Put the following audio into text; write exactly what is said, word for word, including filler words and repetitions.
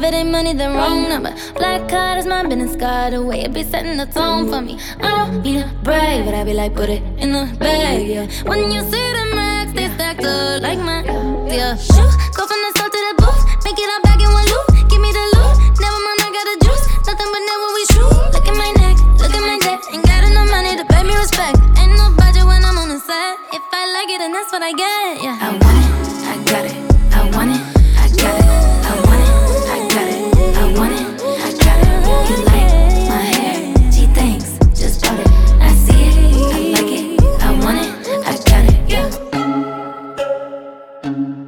it ain't money, then wrong number. Black card is my business card, the way it be setting the tone for me. I don't be to brag, but I be like, put it in the bag, yeah. When you see the max, they stacked up like my, yeah. Shoot, go from the south to the booth, make it all back in one loop. Give me the loot, never mind, I got the juice. Nothing but never we shoot. Look at my neck, look at my neck. Ain't got enough money to pay me respect. Ain't no budget when I'm on the set. If I like it, then that's what I get, yeah. I want it, I got it. I want it, I got it. I want it, I got it. I want it, I got it. You like my hair? Gee, thanks, just bought it. I see it, I like it. I want it, I got it, yeah.